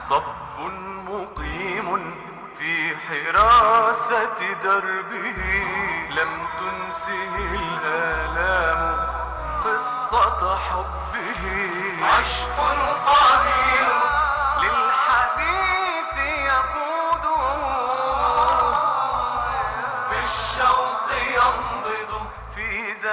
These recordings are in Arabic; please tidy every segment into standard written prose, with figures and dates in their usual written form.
صب مقيم في حراسة دربه، لم تنسه الآلام قصة حبه. عشق قدير للحديث يقوده، بالشوق ينبض في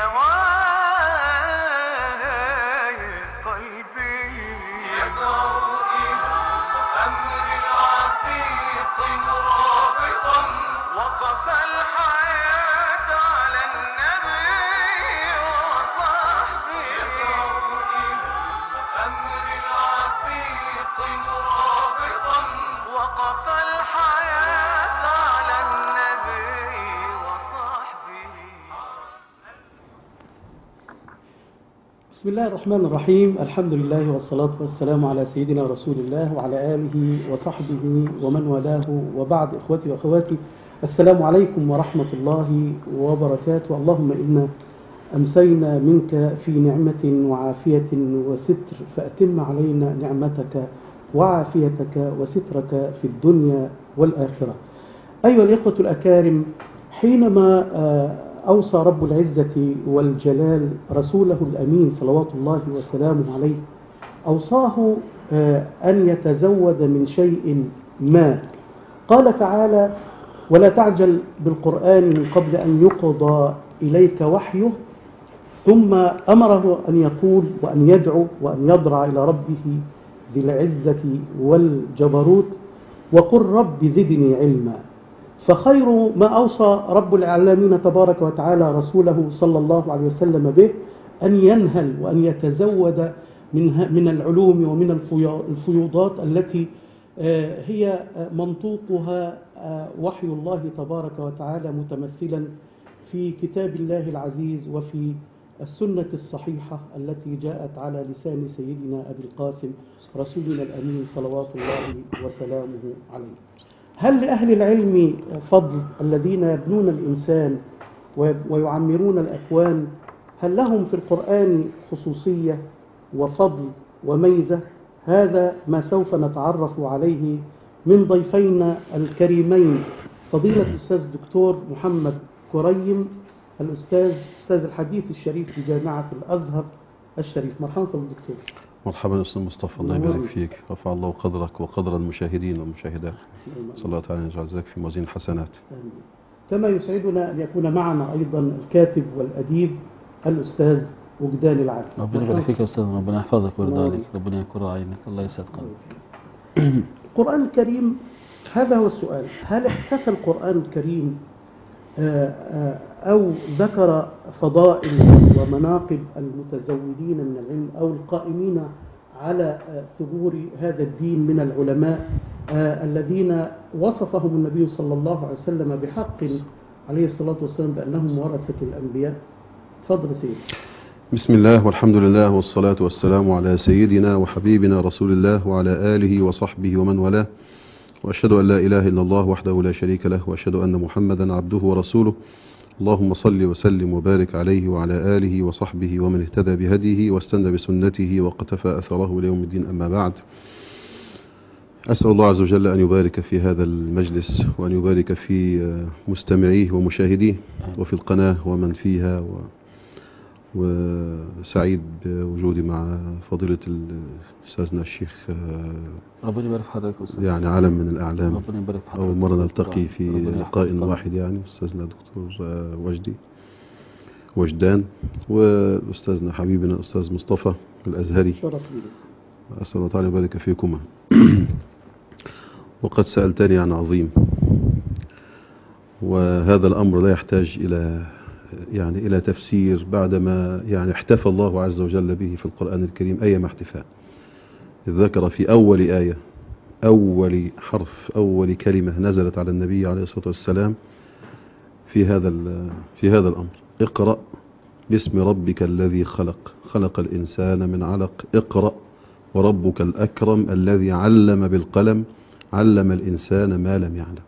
زوايا قلبي. يدعو إلى أمر العتيق رابطا، وقف الحياة على النبي وصحبه. يدعو إلى أمر العتيق رابطا، وقف الحياة على النبي وصحبه. بسم الله الرحمن الرحيم. الحمد لله والصلاة والسلام على سيدنا رسول الله وعلى آله وصحبه ومن والاه، وبعد. إخوتي وأخواتي، السلام عليكم ورحمة الله وبركاته. اللهم إنا أمسينا منك في نعمة وعافية وستر، فأتم علينا نعمتك وعافيتك وسترك في الدنيا والآخرة. أيها الإخوة الأكارم، حينما أوصى رب العزة والجلال رسوله الأمين صلوات الله وسلامه عليه، أوصاه أن يتزود من شيء ما. قال تعالى: ولا تعجل بالقرآن من قبل أن يقضى إليك وحيه. ثم أمره أن يقول وأن يدعو وأن يضرع إلى ربه ذي العزة والجبروت، وقل رب زدني علما. فخير ما أوصى رب العالمين تبارك وتعالى رسوله صلى الله عليه وسلم به أن ينهل وأن يتزود من العلوم ومن الفيوضات التي هي منطوقها وحي الله تبارك وتعالى، متمثلا في كتاب الله العزيز وفي السنة الصحيحة التي جاءت على لسان سيدنا أبي القاسم رسولنا الأمين صلوات الله وسلامه عليه. هل لأهل العلم فضل الذين يبنون الإنسان ويعمرون الأكوان؟ هل لهم في القرآن خصوصية وفضل وميزة؟ هذا ما سوف نتعرف عليه من ضيفينا الكريمين، فضيلة الأستاذ دكتور محمد كريم، أستاذ الحديث الشريف بجامعة الأزهر الشريف. مرحبا بالدكتور. مرحبا أستاذ مصطفى، الله يبارك فيك، رفع الله قدرك وقدر المشاهدين والمشاهدات. صلى الله تعالى يجعل ذلك في موازين الحسنات. كما يسعدنا أن يكون معنا أيضا الكاتب والأديب الأستاذ وجدان العالم. ربنا يبارك فيك يا أستاذ، ربنا يحفظك ويرضى عليك، ربنا يكون عينك، الله يسعد قلبك. القرآن الكريم، هذا هو السؤال: هل احتفى القرآن الكريم أو ذكر فضائل ومناقب المتزودين من العلم أو القائمين على ثغور هذا الدين من العلماء الذين وصفهم النبي صلى الله عليه وسلم بحق عليه الصلاة والسلام بأنهم ورثة الأنبياء؟ تفضل سيدي. بسم الله والحمد لله والصلاة والسلام على سيدنا وحبيبنا رسول الله وعلى آله وصحبه ومن والاه، وأشهد أن لا إله إلا الله وحده لا شريك له، وأشهد أن محمدا عبده ورسوله. اللهم صل وسلم وبارك عليه وعلى آله وصحبه ومن اهتدى بهديه واستنى بسنته وقتفى أثره ليوم الدين. أما بعد، أسأل الله عز وجل أن يبارك في هذا المجلس، وأن يبارك في مستمعيه ومشاهديه وفي القناة ومن فيها، وسعيد بوجودي مع فضيلة أستاذنا الشيخ، ربنا يبارك في حضرتك أستاذ، يعني علم من الأعلام. ربنا يبارك في حضرتك. أول مرة نلتقي في لقاء واحد، يعني أستاذنا دكتور وجدان، وأستاذنا حبيبنا أستاذ مصطفى الأزهري. أسأل الله تعالى يبارك فيكما. وقد سألتني عن عظيم، وهذا الأمر لا يحتاج إلى تفسير بعدما احتفى الله عز وجل به في القرآن الكريم أيما احتفاء. إذ ذكر في أول آية، أول حرف، أول كلمة نزلت على النبي عليه الصلاة والسلام في هذا الأمر: اقرأ باسم ربك الذي خلق الإنسان من علق، اقرأ وربك الأكرم الذي علم بالقلم، علم الإنسان ما لم يعلم.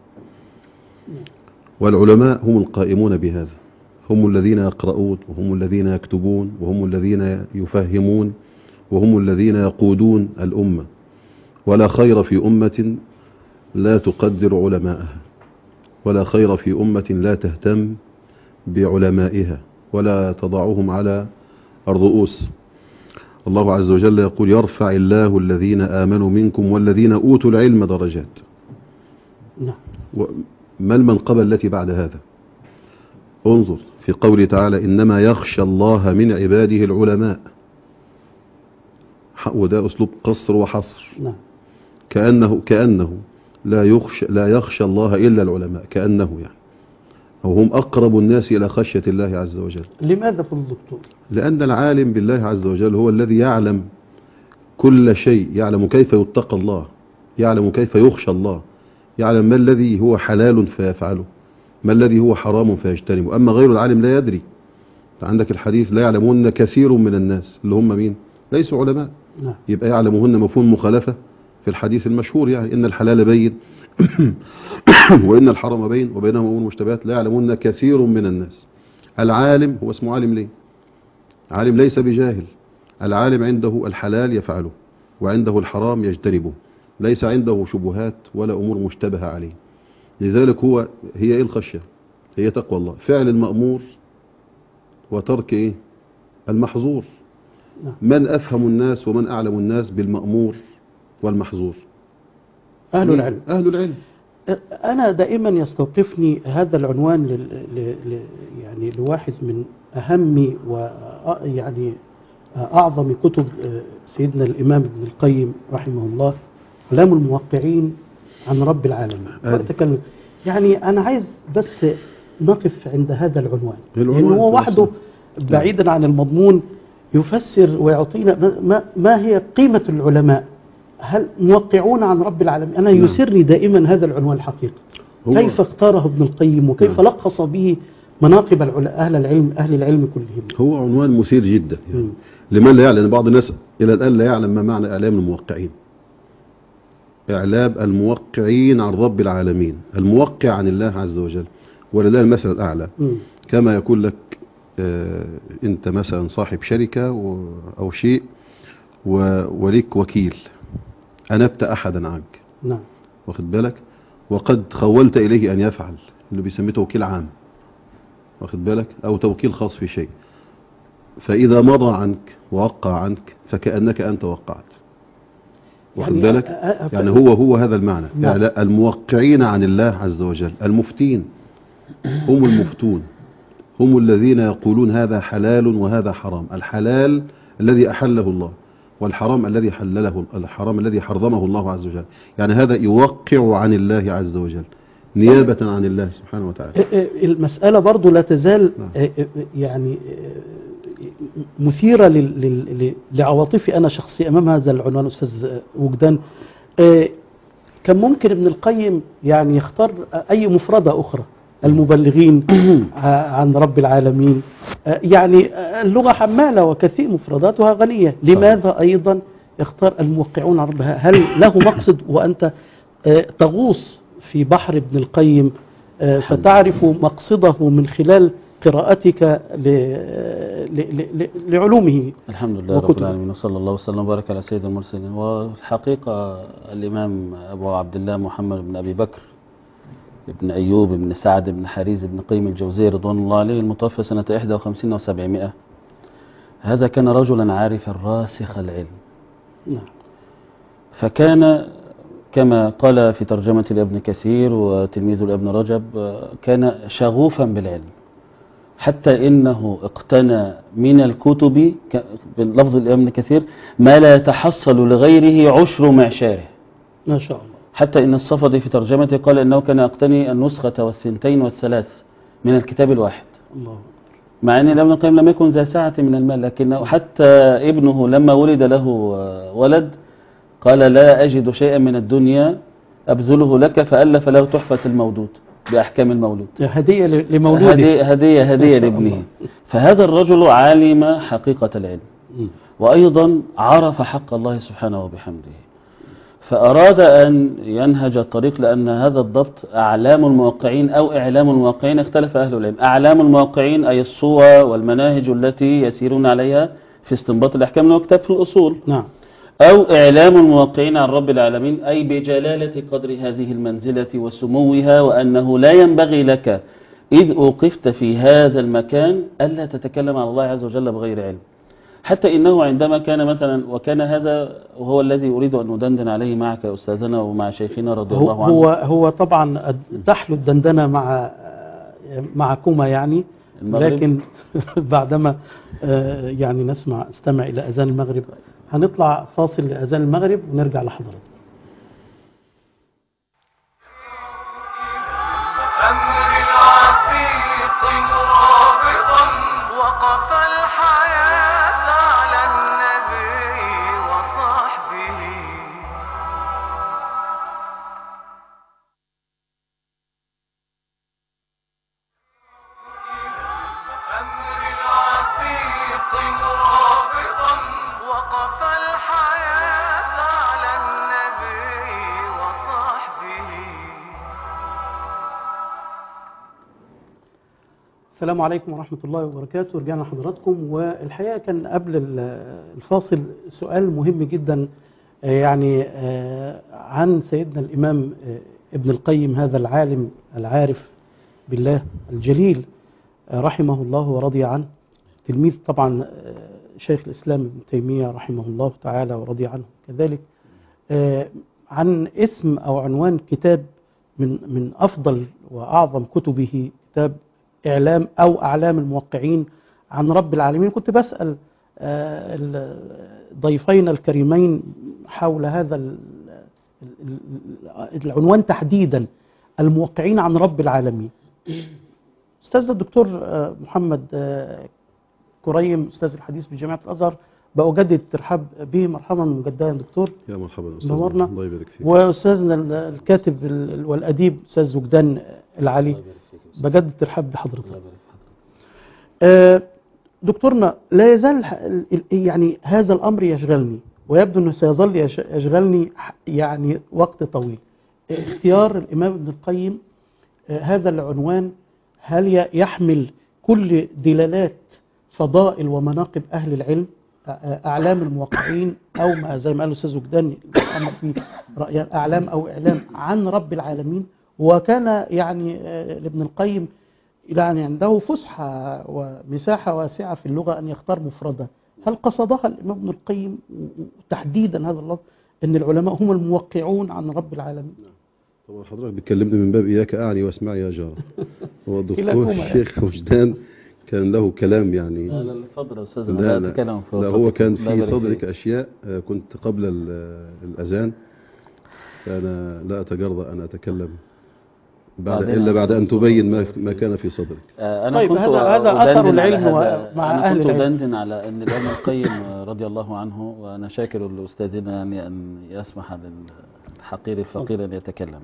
والعلماء هم القائمون بهذا، هم الذين يقرؤون، وهم الذين يكتبون، وهم الذين يفهمون، وهم الذين يقودون الأمة، ولا خير في أمة لا تقدر علماءها، ولا خير في أمة لا تهتم بعلمائها ولا تضعهم على الرؤوس. الله عز وجل يقول: يرفع الله الذين آمنوا منكم والذين أوتوا العلم درجات. ما المنقبة التي بعد هذا؟ انظر في قوله تعالى: إنما يخشى الله من عباده العلماء. وده أسلوب قصر وحصر. كأنه لا يخشى الله إلا العلماء، كأنه يعني، أو هم أقرب الناس إلى خشية الله عز وجل. لماذا في الدكتور؟ لأن العالم بالله عز وجل هو الذي يعلم كل شيء، يعلم كيف يتقى الله، يعلم كيف يخشى الله، يعلم ما الذي هو حلال فيفعله، ما الذي هو حرام فيجتنبه. أما غير العالم لا يدري. عندك الحديث: لا يعلمون كثير من الناس، اللي هم مين؟ ليسوا علماء. يبقى يعلمهن مفهوم مخالفة في الحديث المشهور، يعني إن الحلال بين وإن الحرام بين وبينهم أمور مشتبهات لا يعلمون كثير من الناس. العالم هو اسمه عالم ليه؟ عالم ليس بجاهل. العالم عنده الحلال يفعله وعنده الحرام يجتنبه، ليس عنده شبهات ولا أمور مشتبهة عليه. لذلك هي إيه الخشية؟ هي تقوى الله، فعل المأمور وترك إيه؟ المحظور. من أفهم الناس ومن أعلم الناس بالمأمور والمحظور؟ أهل العلم. أهل العلم. أنا دائما يستوقفني هذا العنوان يعني لواحد من أهم ويعني أعظم كتب سيدنا الإمام ابن القيم رحمه الله، كلام الموقعين عن رب العالمين. يعني أنا عايز بس نقف عند هذا العنوان، لأنه هو وحده بعيدا عن المضمون يفسر ويعطينا ما هي قيمة العلماء. هل موقعون عن رب العالمين؟ أنا يسرني دائما هذا العنوان الحقيقي، كيف اختاره ابن القيم وكيف لخص به مناقب أهل العلم كلهم. هو عنوان مثير جدا يعني. لمن لا يعلم، بعض الناس إلى الآن لا يعلم ما معنى إعلام الموقعين. إعلام الموقعين عن رب العالمين، الموقع عن الله عز وجل، ولله المثل الأعلى. كما يقول لك أنت مثلا صاحب شركة أو شيء وليك وكيل، أنبت أحدا عنك، واخد بالك، وقد خولت إليه أن يفعل، اللي بيسميه توكيل عام، واخد بالك، أو توكيل خاص في شيء. فإذا مضى عنك ووقع عنك فكأنك أنت وقعت، واخد بالك. يعني هو هذا المعنى. يعني الموقعين عن الله عز وجل، المفتين، هم المفتون، هم الذين يقولون هذا حلال وهذا حرام. الحلال الذي أحله الله، والحرام الذي حلله، الحرام الذي حرمه الله عز وجل. يعني هذا يوقع عن الله عز وجل نيابة عن الله سبحانه وتعالى. المسألة برضو لا تزال يعني مثيرة لعواطفي أنا شخصي أمام هذا العنوان. أستاذ وجدان، كان ممكن ابن القيم يعني يختار أي مفردة أخرى، المبلغين عن رب العالمين، يعني اللغة حمالة وكثير مفرداتها غنية، لماذا أيضا اختار الموقعون عن رب؟ هل له مقصد وأنت تغوص في بحر ابن القيم فتعرف مقصده من خلال قراءتك لعلومه؟ الحمد لله رب العالمين، وصلى الله وسلم وبارك على سيد المرسلين. والحقيقة الإمام أبو عبد الله محمد بن أبي بكر ابن أيوب بن سعد بن حريز بن قيم الجوزية رضوان الله عليه، المتوفى سنة 51 و700، هذا كان رجلا عارفا راسخ العلم. فكان كما قال في ترجمة لابن كثير وتلميذه لابن رجب، كان شغوفا بالعلم، حتى إنه اقتنى من الكتب باللفظ لابن كثير ما لا يتحصل لغيره عشر معشاره، ما شاء الله. حتى إن الصفدي في ترجمته قال إنه كان يقتني النسخة والثنتين والثلاث من الكتاب الواحد. الله. مع أن ابن القيم لم يكن ذا سعة من المال، لكنه حتى ابنه لما ولد له ولد قال لا أجد شيئا من الدنيا أبذله لك، فألف له تحفة المولود بأحكام المولود، هدية لمولوده، هدية لابنه. فهذا الرجل علم حقيقة العلم، وأيضا عرف حق الله سبحانه وبحمده، فأراد أن ينهج الطريق، لأن هذا الضبط أعلام الموقعين أو إعلام الموقعين اختلف أهل العلم. أعلام الموقعين أي الصور والمناهج التي يسيرون عليها في استنباط الأحكام، له كتاب في الأصول. نعم. أو إعلام الموقعين عن رب العالمين، أي بجلالة قدر هذه المنزلة وسموها، وأنه لا ينبغي لك إذ أوقفت في هذا المكان ألا تتكلم عن الله عز وجل بغير علم. حتى إنه عندما كان مثلا، وكان هذا وهو الذي أريد أن أدندن عليه معك يا أستاذنا ومع شيخنا رضي الله عنه. هو طبعا تحلو الدندنة معكما يعني، المغرب. لكن بعدما يعني نستمع إلى أذان المغرب، هنطلع فاصل لأذان المغرب ونرجع لحضرتك. أمر العتيق مرابطا وقف الحياة على النبي وصحبه. أمر العتيق مرابطا وقف الحياة على النبي وصحبه. السلام عليكم ورحمة الله وبركاته. رجعنا لحضراتكم، والحقيقة كان قبل الفاصل سؤال مهم جدا يعني عن سيدنا الإمام ابن القيم، هذا العالم العارف بالله الجليل رحمه الله ورضي عنه، تلميذ طبعا شيخ الإسلام ابن تيمية رحمه الله تعالى ورضي عنه كذلك، عن اسم أو عنوان كتاب من أفضل وأعظم كتبه، كتاب إعلام أو أعلام الموقعين عن رب العالمين. كنت بسأل ضيفين الكريمين حول هذا العنوان تحديدا، الموقعين عن رب العالمين. أستاذ الدكتور محمد كريم، أستاذ الحديث بجامعة الأزهر، بأجدد الترحاب به. مرحبا مجددا دكتور. يا مرحبا أستاذ، نورنا. الله يبارك فيك. وأستاذنا الكاتب والأديب أستاذ وجدان العلي، بجدد الترحاب بحضرتك. دكتورنا، لا يزال يعني هذا الأمر يشغلني، ويبدو أنه سيظل يشغلني يعني وقت طويل. اختيار الإمام ابن القيم هذا العنوان، هل يحمل كل دلالات فضائل ومناقب أهل العلم، أعلام الموقعين، أو ما زي ما قال الأستاذ وجدان في رأي أعلام أو إعلام عن رب العالمين؟ وكان يعني لابن القيم يعني عنده فسحة ومساحة واسعة في اللغة أن يختار مفردة. هل قصدها الإمام ابن القيم تحديدا هذا اللفظ، أن العلماء هم الموقعون عن رب العالمين؟ طبعا حضرتك بتكلمني من باب إياك أعني واسمعي يا جارة. هو الدكتور الشيخ وجدان كان له كلام يعني. لا اتفضل يا أستاذ. لا هو كان في صدرك أشياء كنت قبل الأذان، فأنا لا أتجرأ أن أتكلم إلا بعد أن تبين ما كان في صدرك. أنا طيب، كنت هذا أثر العلم مع أهل العلم. كنت أدندن على أن الإمام القيم رضي الله عنه، وأنا شاكر لأستاذنا يعني أن يسمح للحقير الفقير أن يتكلم،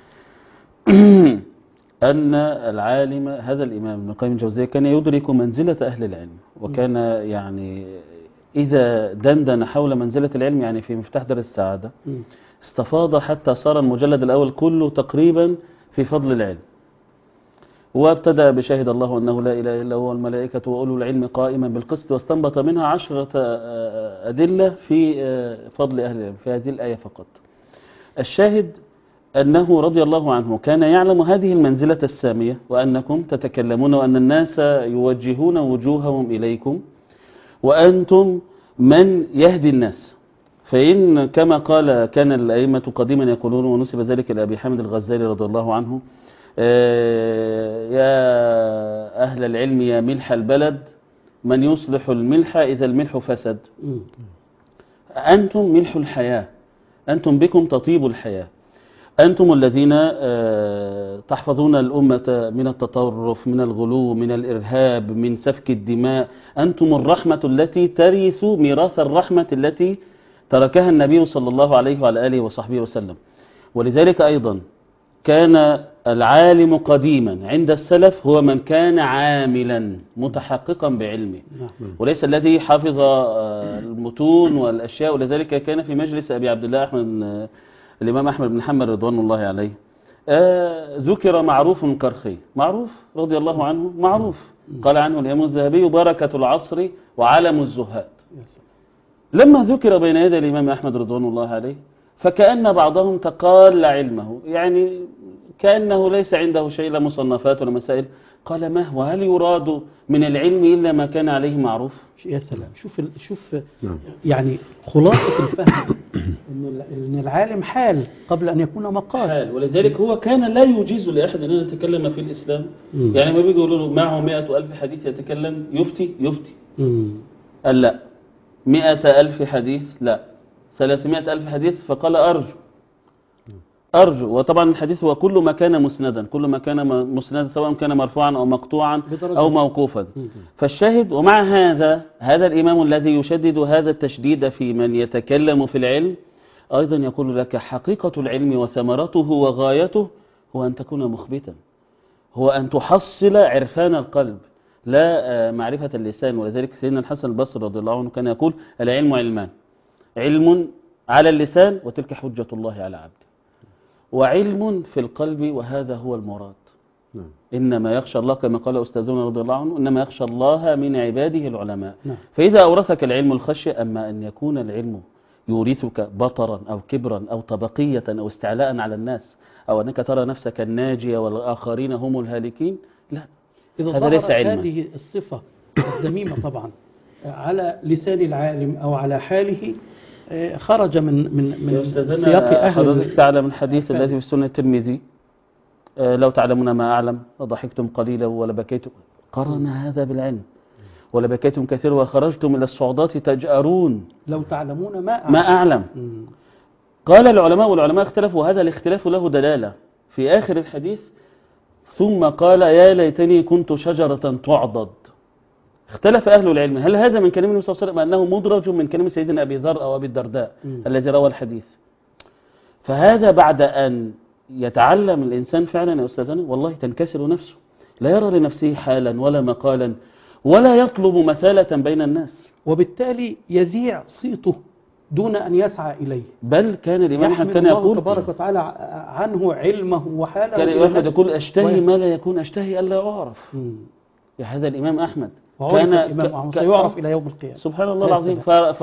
أن العالم هذا الإمام ابن القيم الجوزية كان يدرك منزلة أهل العلم، وكان يعني إذا دندن حول منزلة العلم يعني في مفتاح دار السعادة استفاض حتى صار المجلد الأول كله تقريبا في فضل العلم، وابتدأ بشهد الله أنه لا إله إلا هو الملائكة وأولو العلم قائما بالقسط، واستنبط منها 10 أدلة في فضل أهل العلم في هذه الآية فقط. الشاهد أنه رضي الله عنه كان يعلم هذه المنزلة السامية، وأنكم تتكلمون وأن الناس يوجهون وجوههم إليكم وأنتم من يهدي الناس. فإن كما قال كان الأئمة قديما يقولون، ونسب ذلك لأبي حامد الغزالي رضي الله عنه: يا أهل العلم يا ملح البلد، من يصلح الملح إذا الملح فسد. أنتم ملح الحياة، أنتم بكم تطيب الحياة، أنتم الذين تحفظون الأمة من التطرف، من الغلو، من الإرهاب، من سفك الدماء. أنتم الرحمة التي ترث ميراث الرحمة التي تركها النبي صلى الله عليه وعلى آله وصحبه وسلم. ولذلك أيضا كان العالم قديما عند السلف هو من كان عاملا متحققا بعلمه، وليس الذي حفظ المتون والأشياء. ولذلك كان في مجلس أبي عبد الله الإمام أحمد بن حنبل رضوان الله عليه ذكر معروف كرخي، معروف رضي الله عنه معروف، قال عنه الإمام الذهبي: بركة العصر وعلم الزهاد. لما ذكر بين يدي الإمام أحمد رضوان الله عليه فكأن بعضهم تقال علمه، يعني كأنه ليس عنده شيء، لا مصنفات ولا مسائل. قال ما هو، هل يراد من العلم إلا ما كان عليه معروف؟ يا سلام، شوف نعم. يعني خلاصة الفهم إن العالم حال قبل أن يكون مقال. حال، ولذلك هو كان لا يجيز لأحد أن يتكلم في الإسلام. يعني ما بيجي يقولوا له معه 100,000 حديث يتكلم يفتي قال لا، 100,000 حديث لا، 300,000 حديث فقال أرجو. وطبعا الحديث هو كل ما كان مسندا، كل ما كان مسندا سواء كان مرفوعا أو مقطوعا أو موقوفا. فالشاهد، ومع هذا الإمام الذي يشدد هذا التشديد في من يتكلم في العلم أيضا يقول لك حقيقة العلم وثمرته وغايته هو أن تكون مخبتا، هو أن تحصل عرفان القلب لا معرفة اللسان. ولذلك سيدنا الحسن البصري رضي الله عنه كان يقول العلم علمان: علم على اللسان وتلك حجة الله على عبده، وعلم في القلب وهذا هو المراد. إنما يخشى الله كما قال أستاذنا رضي الله عنه، إنما يخشى الله من عباده العلماء. فإذا أورثك العلم الخشية، أما أن يكون العلم يورثك بطرا أو كبرا أو طبقية أو استعلاء على الناس أو أنك ترى نفسك الناجية والآخرين هم الهالكين، لا، هذا ليس علما. هذه الصفة الذميمة طبعا على لسان العالم أو على حاله خرج من سياق أهل. حضرتك تعلم الحديث الذي في سنة الترمذي: لو تعلمون ما أعلم لضحكتم قليلا ولبكيتم. قرن هذا بالعلم: ولبكيتم كثيرا وخرجتم إلى الصعودات تجأرون. لو تعلمون ما أعلم. قال العلماء، والعلماء اختلفوا، وهذا الاختلاف له دلالة في آخر الحديث: ثم قال يا ليتني كنت شجرة تعضد. اختلف أهل العلم هل هذا من كلام النبي صلى الله عليه وسلم أنه مدرج من كلام سيدنا أبي ذر أو أبي الدرداء الذي روى الحديث. فهذا بعد أن يتعلم الإنسان فعلا يا أستاذنا والله تنكسر نفسه، لا يرى لنفسه حالا ولا مقالا ولا يطلب مثالة بين الناس، وبالتالي يذيع صيته دون أن يسعى إليه. بل كان الإمام أحمد كان يقول تبارك وتعالى عنه علمه وحاله. كان الإمام أحمد يقول أشتهي ما لا يكون أشتهي ألا أعرف. يا هذا الإمام أحمد كان سيعرف إلى يوم القيامة. سبحان الله العظيم.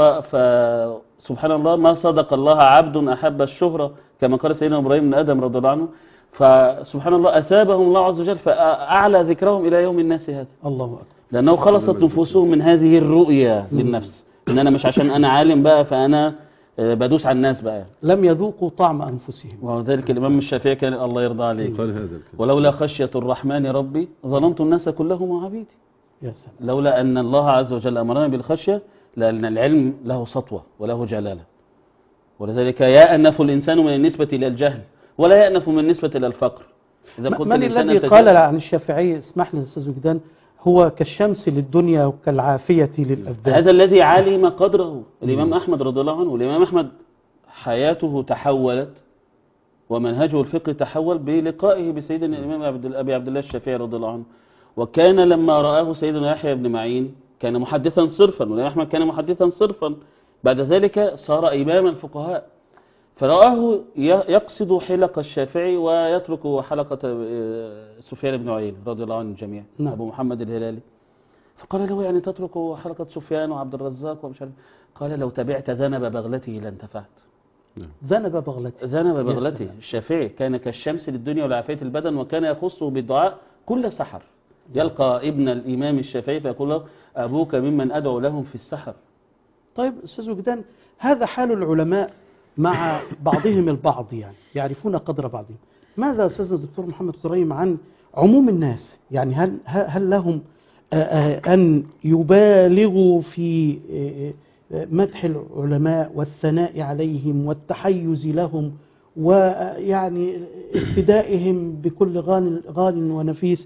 سبحان الله، ما صدق الله عبد أحب الشهرة كما قال سيدنا إبراهيم بن آدم رضي الله عنه. فسبحان الله أثابهم الله عز وجل فأعلى ذكرهم إلى يوم الناس هذا. الله أكبر. لأنه خلصت نفوسهم من هذه الرؤية للنفس، إن أنا مش عشان أنا عالم بقى فأنا بدوس على الناس بقى. لم يذوقوا طعم أنفسهم. وذلك الإمام الشافعي كان الله يرضى عليه قال هذا: ولولا خشية الرحمن ربي ظننت الناس كلهم عبيدي. يا سلام. لولا أن الله عز وجل أمرنا بالخشية لأن العلم له سطوة وله جلالة. ولذلك يأنف الإنسان من النسبة إلى الجهل ولا يأنف من النسبة إلى الفقر. من الذي قال عن الشافعي، اسمح لي أستاذ وجدان، هو كالشمس للدنيا وكالعافية للأبدان؟ هذا الذي علم قدره الإمام أحمد رضي الله عنه. والإمام أحمد حياته تحولت ومنهجه الفقهي تحول بلقائه بسيدنا الإمام أبي عبد الله الشافعي رضي الله عنه. وكان لما رآه سيدنا يحيى بن معين كان محدثا صرفا، والإمام أحمد كان محدثا صرفا. بعد ذلك صار إمام الفقهاء، فرآه يقصد حلق الشافعي ويترك حلقة سفيان بن عيينة رضي الله عنه الجميع. أبو محمد الهلالي. فقال له يعني تترك حلقة سفيان وعبد الرزاق ومش عارف. قال لو تبعت ذنب بغلته لانتفعت. ذنب بغلته. الشافعي كان كالشمس للدنيا ولعافية البدن، وكان يخصه بالدعاء كل سحر. يلقى ابن الإمام الشافعي فيقول له أبوك ممن أدعو لهم في السحر. طيب أستاذ وجدان، هذا حال العلماء مع بعضهم البعض، يعني يعرفون قدر بعضهم. ماذا أستاذنا الدكتور محمد كريم عن عموم الناس؟ يعني هل لهم أن يبالغوا في مدح العلماء والثناء عليهم والتحيز لهم ويعني افتدائهم بكل غال ونفيس؟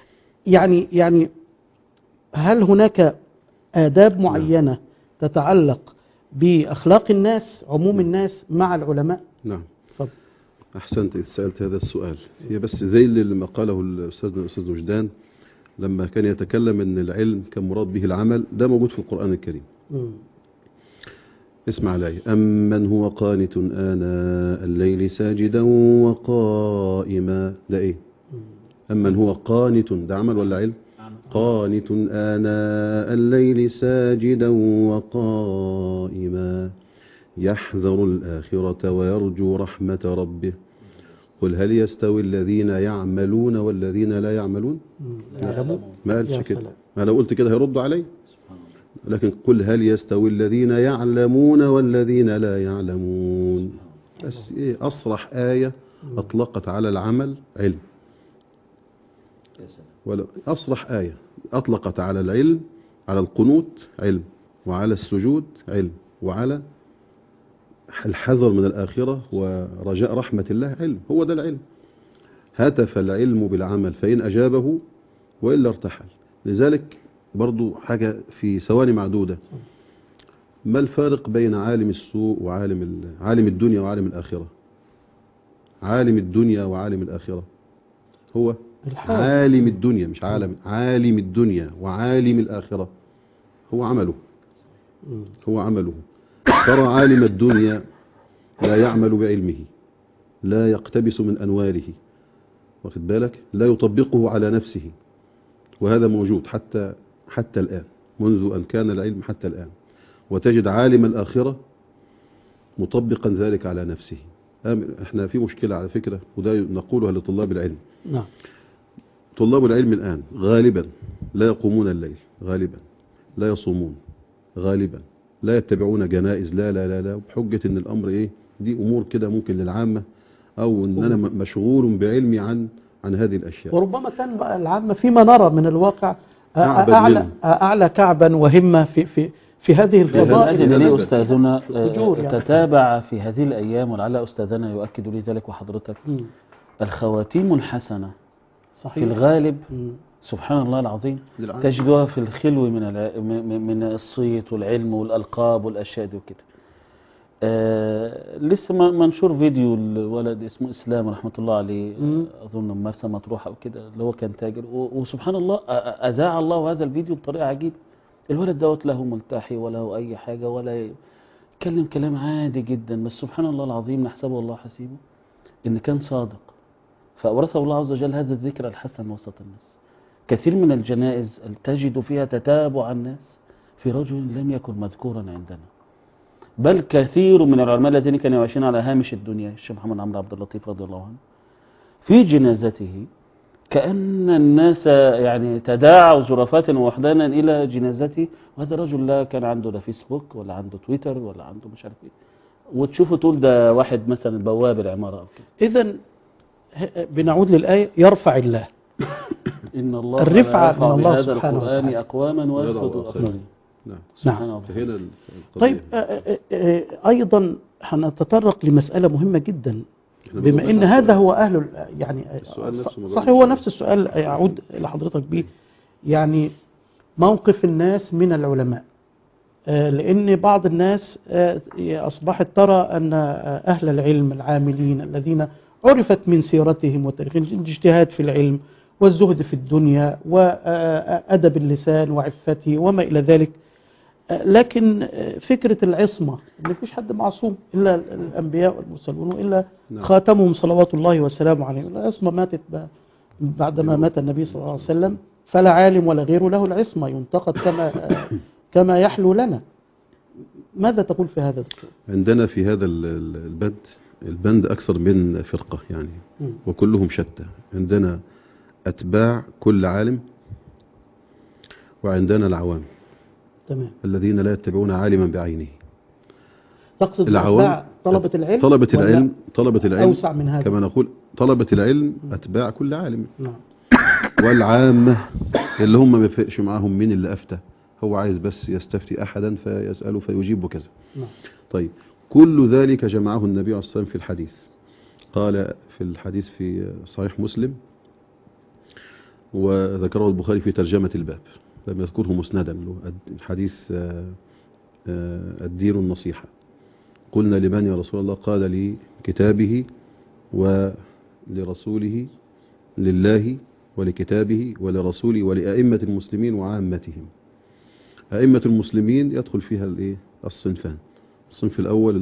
يعني هل هناك آداب معينة تتعلق بأخلاق الناس عموم الناس مع العلماء؟ نعم. طب. أحسنت إذ سألت هذا السؤال. هي بس زي اللي قاله الأستاذ وجدان لما كان يتكلم أن العلم كان مراد به العمل، ده موجود في القرآن الكريم. اسمع علي: أمن هو قانت آناء الليل ساجدا وقائما. ده إيه؟ أمن هو قانت، ده عمل ولا علم؟ قانت آناء الليل ساجدا وقائما يحذر الآخرة ويرجو رحمة ربه قل هل يستوي الذين يعملون والذين لا يعملون؟ يعلمون. ما يا قالش كده. سلام. ما لو قلت كده هيردوا علي. لكن قل هل يستوي الذين يعلمون والذين لا يعلمون. بس ايه أصرح آية أطلقت على العمل علم. ولو أصرح آية أطلقت على العلم، على القنوت علم، وعلى السجود علم، وعلى الحذر من الآخرة ورجاء رحمة الله علم. هو ده العلم. هتف العلم بالعمل فإن أجابه وإلا ارتحل. لذلك برضو حاجة في ثواني معدودة، ما الفارق بين عالم السوء وعالم عالم الدنيا وعالم الآخرة؟ عالم الدنيا وعالم الآخرة هو الحال. عالم الدنيا، مش عالم الدنيا وعالم الآخرة هو عمله. هو عمله. ترى عالم الدنيا لا يعمل بعلمه، لا يقتبس من أنواره، واخد بالك، لا يطبقه على نفسه، وهذا موجود حتى الآن، منذ أن كان العلم حتى الآن. وتجد عالم الآخرة مطبقا ذلك على نفسه. احنا في مشكلة على فكرة، وده نقولها لطلاب العلم. نعم. طلاب العلم الآن غالبا لا يقومون الليل، غالبا لا يصومون، غالبا لا يتبعون جنائز، لا لا لا لا، بحجة ان الامر ايه، دي امور كده ممكن للعامة، او ان انا مشغول بعلمي عن هذه الاشياء. وربما كان بقى العامة فيما نرى من الواقع أعبد أعلى كعبا وهمة في هذه من الفضائل. أجل لي أستاذنا الأجور يعني. تتابع في هذه الأيام، ولعل أستاذنا يؤكد لي ذلك وحضرتك، الخواتيم الحسنة صحيح. في الغالب سبحان الله العظيم تجدها في الخلو من الصيت والعلم والألقاب والأشياء دي وكده. لسه منشور فيديو الولد اسمه إسلام رحمة الله عليه، أظن مرسى مطروح أو كده، اللي هو كان تاجر، وسبحان الله أذاع الله هذا الفيديو بطريقة عجيبة. الولد دوت له ملتحي ولا أي حاجة، ولا يتكلم كلام عادي جدا، بس سبحان الله العظيم نحسبه الله حسيبه إن كان صادق، فأورثه الله عز وجل هذا الذكر الحسن وسط الناس. كثير من الجنائز تجد فيها تتابع الناس في رجل لم يكن مذكورا عندنا، بل كثير من العلماء الذين كانوا يعيشون على هامش الدنيا، الشيخ محمد عمرو عبد اللطيف رضي الله عنه، في جنازته كأن الناس يعني تداعوا زرافات ووحدانا إلى جنازته، وهذا الرجل لا كان عنده لا فيسبوك ولا عنده تويتر ولا عنده مش عارف ايه، وتشوفه تقول ده واحد مثلا بواب العمارة أو كده. إذا بنعود للآية يرفع الله إن الله الرفعة من الله بهذا سبحانه القرآن وتعالى. أقواما ويخفض الآخرين. نعم. سبحان الله. هنا طيب أيضا هنتطرق لمسألة مهمة جدا، بما ان هذا هو اهل يعني صحيح، هو نفس السؤال يعود الى حضرتك به، يعني موقف الناس من العلماء، لان بعض الناس اصبحت ترى ان اهل العلم العاملين الذين عرفت من سيرتهم وتاريخهم الاجتهاد في العلم والزهد في الدنيا وادب اللسان وعفته وما الى ذلك، لكن فكرة العصمة ما فيش حد معصوم إلا الأنبياء والمرسلون، وإلا خاتمهم صلوات الله وسلامه عليه. العصمة ماتت بعدما مات النبي صلى الله عليه وسلم، فلا عالم ولا غيره له العصمة، ينتقد كما يحلو لنا. ماذا تقول في هذا الدكتور؟ عندنا في هذا البند أكثر من فرقة يعني، وكلهم شتى. عندنا أتباع كل عالم، وعندنا العوام. تمام. الذين لا يتبعون عالما بعينه. تقصد العوام طلبة العلم؟ طلبة العلم أوسع من هذا، كما نقول طلبة العلم أتباع كل عالم. نعم. والعامة اللي هم ما يفرقش معاهم مين اللي أفتى، هو عايز بس يستفتي أحدا فيسأله فيجيب كذا. نعم. طيب كل ذلك جمعه النبي عليه الصلاة والسلام في الحديث. قال في الحديث في صحيح مسلم، وذكره البخاري في ترجمة الباب، لم يذكره مسندا له، الحديث الدين النصيحة. قلنا لمن يا رسول الله؟ قال لكتابه ولرسوله، لله ولكتابه ولرسوله ولأئمة المسلمين وعامتهم. أئمة المسلمين يدخل فيها الصنفان. الصنف الأول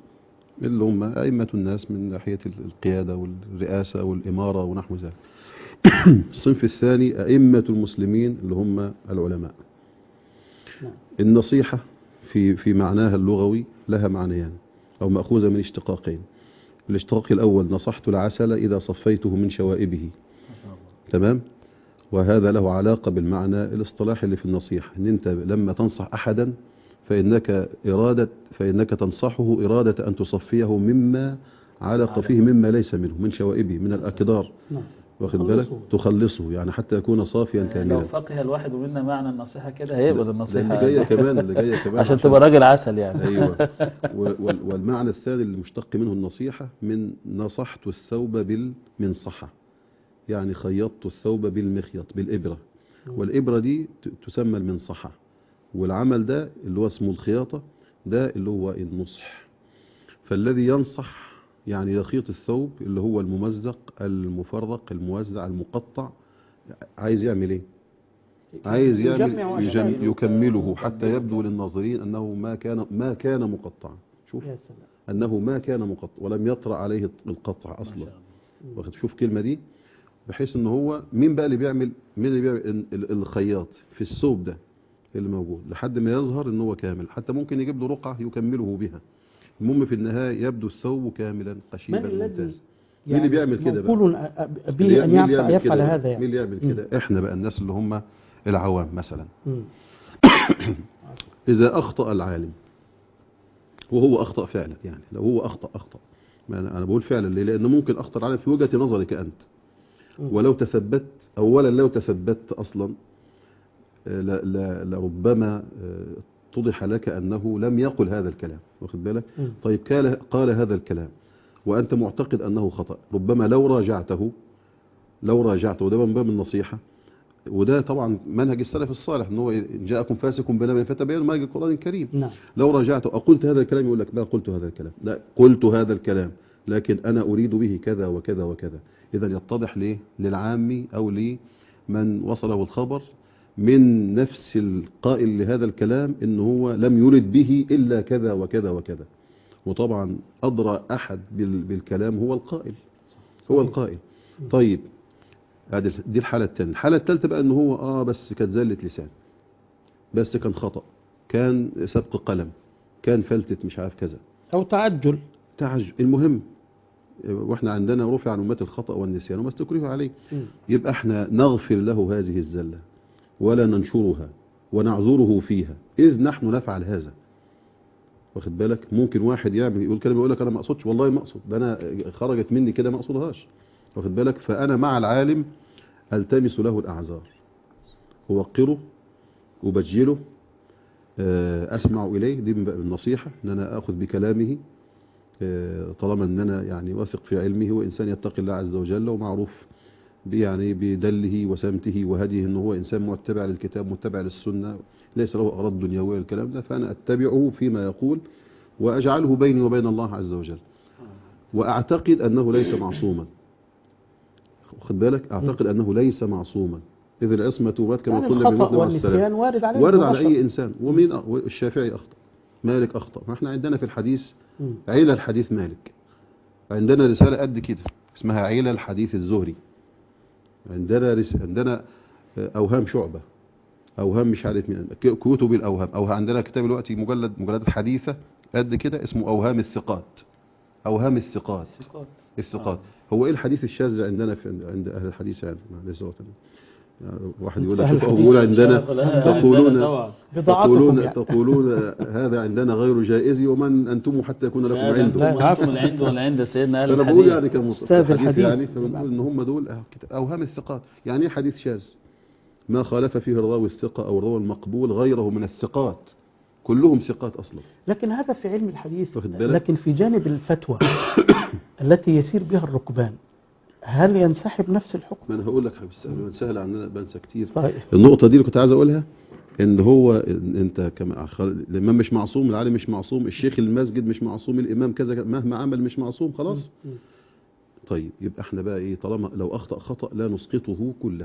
اللي هم أئمة الناس من ناحية القيادة والرئاسة والإمارة ونحو ذلك. الصنف الثاني أئمة المسلمين اللي هم العلماء. نعم. النصيحة في معناها اللغوي لها معنيان أو مأخوذة من اشتقاقين. الاشتقاق الأول نصحت العسل إذا صفيته من شوائبه، تمام؟ وهذا له علاقة بالمعنى الاصطلاحي اللي في النصيحة، إن أنت لما تنصح أحدا فإنك تنصحه إرادة أن تصفيه مما علق فيه مما ليس منه من شوائبه من الأكدار، نعم. واخد بالك؟ تخلصه يعني حتى يكون صافيا لو كاملا. فقه الواحد منا معنى النصيحة كده هيقبل ده النصيحة اللي جاية كمان عشان تبقى راجل عسل يعني. أيوة. والمعنى الثاني اللي مشتق منه النصيحة من نصحت الثوب بالمنصحة، يعني خيطت الثوب بالمخيط بالإبرة، والإبرة دي تسمى المنصحة، والعمل ده اللي هو اسمه الخياطة ده اللي هو النصح. فالذي ينصح يعني يخيط الثوب اللي هو الممزق المفرق الموزع المقطع، عايز يعمل ايه؟ عايز يكمله حتى يبدو للناظرين أنه ما كان مقطعا. شوف يا سلام. أنه ما كان مقطع ولم يطرأ عليه القطع أصلا. واخد؟ شوف كلمة دي، بحيث ان هو مين اللي بيعمل الخياط في الثوب ده اللي موجود لحد ما يظهر ان هو كامل، حتى ممكن يجيب له رقعة يكمله بها. المهم في النهاية يبدو الثوب كاملا قشيبا ممتاز. مين اللي بيعمل كده بقى؟ به أن يفعل هذا يعني. مين اللي يعمل كده؟ احنا بقى الناس اللي هم العوام مثلا. إذا أخطأ العالم وهو أخطأ فعلا، يعني لو هو أخطأ أنا بقول فعلا ليه؟ لأن ممكن أخطأ العالم في وجهة نظرك أنت، ولو تثبت أولا لو تثبت أصلا لربما اتضح لك أنه لم يقل هذا الكلام، واخد بالك؟ طيب قال هذا الكلام وأنت معتقد أنه خطأ، ربما لو راجعته وده من باب النصيحة، وده طبعا منهج السلف الصالح، أنه إن جاءكم فاسق بنبأ فتبينوا، منهج القرآن الكريم. نعم. لو راجعته أقلت هذا الكلام يقول لك لا قلت هذا الكلام، لا قلت هذا الكلام لكن أنا أريد به كذا وكذا وكذا. إذا يتضح ليه للعامي أو لمن وصله الخبر من نفس القائل لهذا الكلام إن هو لم يرد به إلا كذا وكذا وكذا. وطبعا أدرى أحد بالكلام هو القائل. طيب دي الحالة الثانية. الحالة الثالثة بقى إن هو بس كانت زلة لسان، بس كان خطأ، كان سبق قلم، كان فلتة مش عارف كذا، أو تعجل. المهم واحنا عندنا رفع عن أمات الخطأ والنسيان وما استكره عليه. يبقى احنا نغفر له هذه الزلة ولا ننشرها ونعذره فيها إذ نحن نفعل هذا، واخد بالك؟ ممكن واحد يقول كلمة يقول لك أنا ما أقصدش، والله ما أقصد، ده أنا خرجت مني كده ما أقصدهاش، واخد بالك؟ فأنا مع العالم ألتمس له الأعذار، أوقره وبجله، أسمع إليه. دي من النصيحة إن أنا أخذ بكلامه طالما ان انا يعني واثق في علمه، وانسان يتقي الله عز وجل ومعروف يعني بدله وسمته وهديه ان هو انسان متبع للكتاب متبع للسنة ليس له اغراض دنيويه الكلام ده، فانا اتبعه فيما يقول واجعله بيني وبين الله عز وجل، واعتقد انه ليس معصوما، واخد بالك؟ اعتقد انه ليس معصوما، اذ العصمه مات كما قلنا بالموت والنسيان وارد على اي انسان. ومين الشافعي اخطا، مالك اخطا، ما احنا عندنا في الحديث عيلة الحديث مالك، عندنا رسالة قد كده اسمها عيلة الحديث الزهري، عندنا أوهام شعبة، أوهام مش عارف مين، كتب الأوهام، أو عندنا كتاب دلوقتي مجلدات حديثة قد كده اسمه أوهام الثقات. هو إيه الحديث الشاذ عندنا عند أهل الحديث يعني معلش واحد يقول لك يقول عندنا تقولون هذا عندنا غير جائز ومن أنتم حتى يكون لكم عنده. أنتم العند ولا عند سيدنا أهل الحديث. أنا بقول يعني كمصطلح يعني، فبنقول إن هم دول أوهام الثقات. يعني إيه حديث شاذ؟ ما خالف فيه الراوي الثقة أو الراوي المقبول غيره من الثقات، كلهم ثقات أصلا. لكن هذا في علم الحديث، لكن في جانب الفتوى التي يسير بها الركبان هل ينسحب نفس الحكم؟ ما انا هقول لك سهل عننا بنسى كتير. طيب. النقطه دي اللي كنت عايز اقولها ان هو انت كما الامام مش معصوم، العالم مش معصوم، الشيخ المسجد مش معصوم، الامام كذا مهما عمل مش معصوم خلاص. طيب يبقى احنا بقى ايه؟ طالما لو اخطا خطا لا نسقطه كله،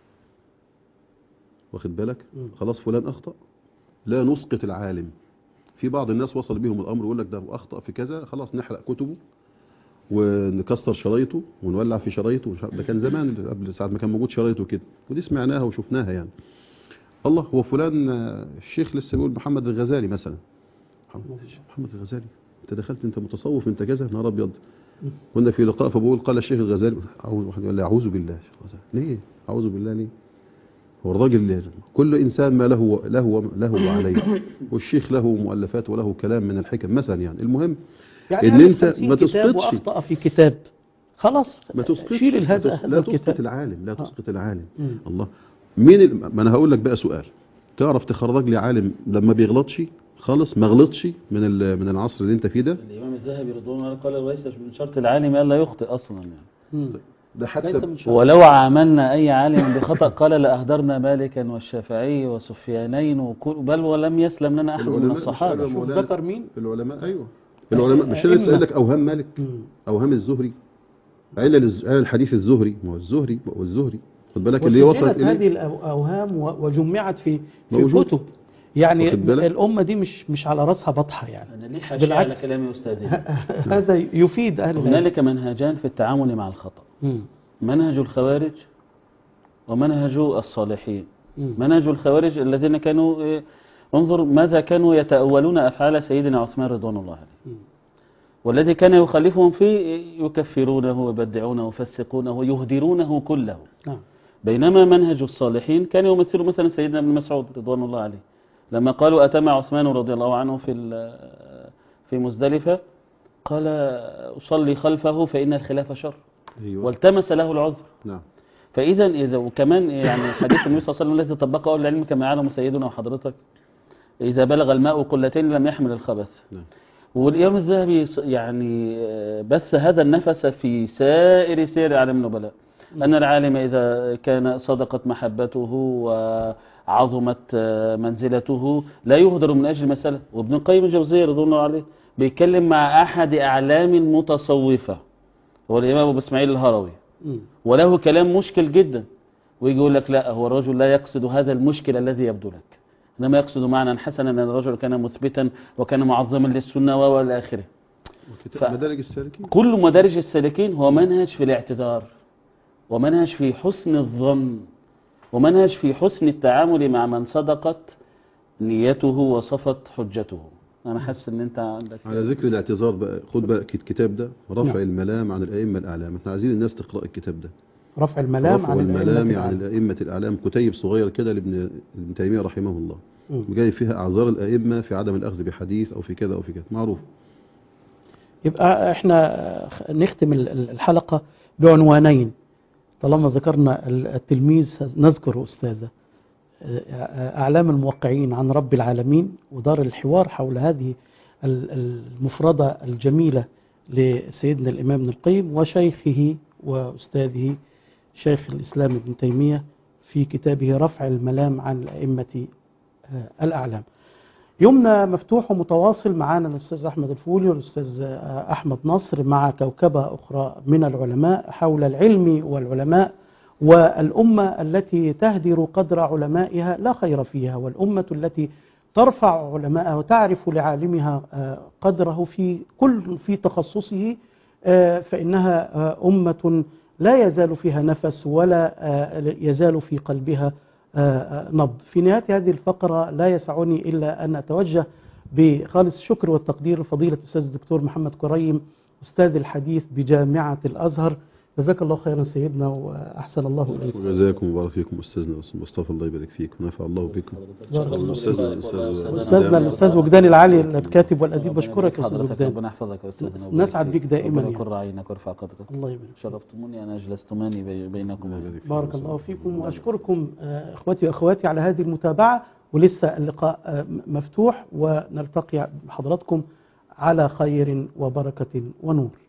واخد بالك؟ خلاص فلان اخطا لا نسقط العالم. في بعض الناس وصل بهم الامر يقول لك ده اخطا في كذا خلاص نحرق كتبه ونكسر شرايطه ونولع في شرايطه ده كان زمان قبل ساعة ما كان موجود شرايطه كده، ودي سمعناها وشفناها يعني. الله، هو فلان الشيخ لسه بيقول محمد الغزالي مثلا، محمد الغزالي انت دخلت انت متصوف انت كذا، نهار ابيض. كنا في لقاء فبقول قال الشيخ الغزالي، واحد يقول لي اعوذ بالله. ليه اعوذ بالله ليه؟ هو الراجل كل انسان ما له وعليه، والشيخ له مؤلفات وله كلام من الحكم مثلا يعني. المهم يعني ان انت ما كتاب تسقطش، وأخطأ في كتاب خلاص ما تسقطش، شيل هذا لا الكتاب. تسقط العالم، لا تسقط العالم. الله، مين ما انا هقول لك بقى سؤال، تعرف تخرج لي عالم لما بيغلطش خالص، ما غلطش من العصر اللي انت فيه ده؟ الإمام الذهبي رضوان الله قال ليس من شرط العالم ألا يخطئ أصلا يعني. ده حتى ليس من شرط. ولو عاملنا أي عالم بخطأ قال لأهدرنا مالكا والشافعي وسفيانين بل ولم يسلم لنا أحد من العلماء مش الصحابة. قالوا شوف مولانا؟ ذكر مين؟ العلماء، ايوه العلماء، مش انا لسه قايل لك اوهام مالك، اوهام الزهري، علل الحديث الزهري، ما هو الزهري خد بالك اللي وصلت وسجلت اليه هذه الأوهام وجمعت في موجود. كتب يعني. واخد بالك؟ الأمة دي مش على رأسها بطحة يعني. أنا ليه حاشية على كلامي يا أستاذي؟ هذا يفيد أهل العلم. هنالك منهجان في التعامل مع الخطأ، منهج الخوارج ومنهج الصالحين. منهج الخوارج الذين كانوا انظر ماذا كانوا يتأولون أفعال سيدنا عثمان رضوان الله عليه، والذي كان يخالفهم فيه يكفرونه ويبدعونه ويفسقونه ويهدرونه كله. بينما منهج الصالحين كان يمثل مثلا سيدنا ابن مسعود رضوان الله عليه لما قالوا أتم عثمان رضي الله عنه في مزدلفة قال أصلي خلفه فإن الخلاف شر، أيوة. والتمس له العذر. نعم. فإذا وكمان يعني حديث النبي صلى الله عليه وسلم الذي طبقه أهل العلم كما يعلم سيدنا وحضرتك، إذا بلغ الماء قلتين لم يحمل الخبث. نعم. والإمام الذهبي يعني بس هذا النفس في سائر سير أعلام النبلاء، أن العالم إذا كان صدقت محبته وعظمت منزلته لا يهدر من أجل مسألة. وابن القيم الجوزية رضوان الله عليه بيتكلم مع أحد أعلام المتصوفة هو الإمام أبو إسماعيل الهروي، وله كلام مشكل جدا، ويجي يقول لك لا هو الرجل لا يقصد هذا المشكل الذي يبدو لك، إنما يقصد معنى حسنا أن الرجل كان مثبتا وكان معظما للسنة والى آخره. مدارج السالكين، كل مدارج السالكين هو منهج في الاعتذار، ومنهج في حسن الظن، ومنهج في حسن التعامل مع من صدقت نيته وصفت حجته. أنا حاسس إن أنت عندك على ذكر الاعتذار بقى، خد بقى الكتاب ده رفع الملام عن الأئمة الأعلام. احنا عايزين الناس تقرأ الكتاب ده، رفع الملام عن الأئمة الأعلام، كتيب صغير كده لابن تيمية رحمه الله، جاي فيها أعذار الأئمة في عدم الأخذ بحديث أو في كذا أو في كذا، معروف. يبقى احنا نختم الحلقة بعنوانين طالما ذكرنا التلميذ، نذكر أستاذة أعلام الموقعين عن رب العالمين، ودار الحوار حول هذه المفردة الجميلة لسيدنا الإمام ابن القيم وشيخه وأستاذه شيخ الإسلام ابن تيمية في كتابه رفع الملام عن الأئمة الأعلام. يومنا مفتوح ومتواصل معنا الأستاذ أحمد الفولي والأستاذ أحمد نصر مع كوكبة أخرى من العلماء حول العلم والعلماء والأمة التي تهدر قدر علمائها لا خير فيها، والأمة التي ترفع علماءها وتعرف لعالمها قدره في تخصصه، فإنها أمة لا يزال فيها نفس ولا يزال في قلبها نبض. في نهاية هذه الفقرة لا يسعني إلا أن أتوجه بخالص الشكر والتقدير لفضيلة الأستاذ الدكتور محمد كريم أستاذ الحديث بجامعة الأزهر. جزاك الله خيرا سيدنا وأحسن الله إليك. وجزاكم وبارك فيكم أستاذنا مصطفى، الله يبارك فيك ونفع الله بكم. أستاذنا الأستاذ وجدان العالي الكاتب والأديب، بشكرك يا أستاذ وجدان. ربنا يحفظك يا أستاذنا، نسعد بك دائما. يقر عينك ويرفع قدرك. الله يبارك. شرفتموني أنا أجلستماني بينكم. بارك الله فيكم، وأشكركم إخوتي وأخواتي على هذه المتابعة، ولسه اللقاء مفتوح، ونلتقي بحضراتكم على خير وبركة ونور.